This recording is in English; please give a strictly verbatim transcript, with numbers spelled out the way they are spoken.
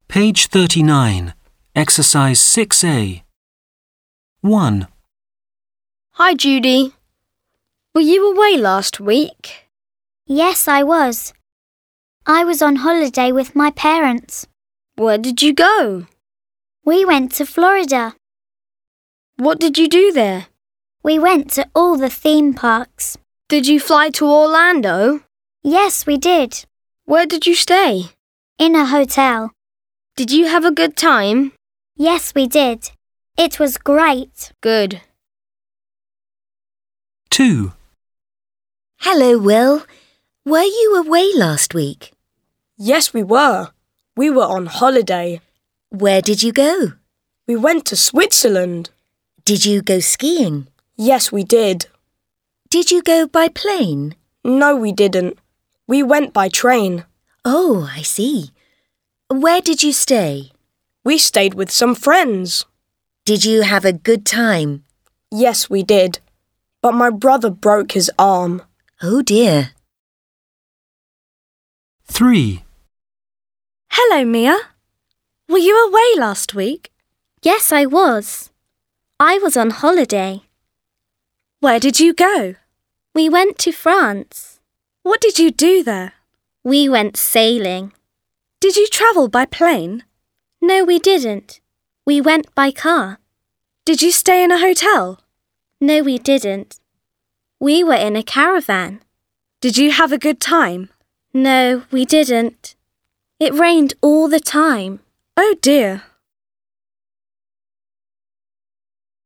Page thirty-nine, Exercise six A. one. Hi, Judy. Were you away last week? Yes, I was. I was on holiday with my parents. Where did you go? We went to Florida. What did you do there? We went to all the theme parks. Did you fly to Orlando? Yes, we did. Where did you stay? In a hotel. Did you have a good time? Yes, we did. It was great. Good. two. Hello, Will. Were you away last week? Yes, we were. We were on holiday. Where did you go? We went to Switzerland. Did you go skiing? Yes, we did. Did you go by plane? No, we didn't. We went by train. Oh, I see. Where did you stay? We stayed with some friends. Did you have a good time? Yes, we did. But my brother broke his arm. Oh dear. three. Hello, Mia. Were you away last week? Yes, I was. I was on holiday. Where did you go? We went to France. What did you do there? We went sailing. Did you travel by plane? No, we didn't. We went by car. Did you stay in a hotel? No, we didn't. We were in a caravan. Did you have a good time? No, we didn't. It rained all the time. Oh dear.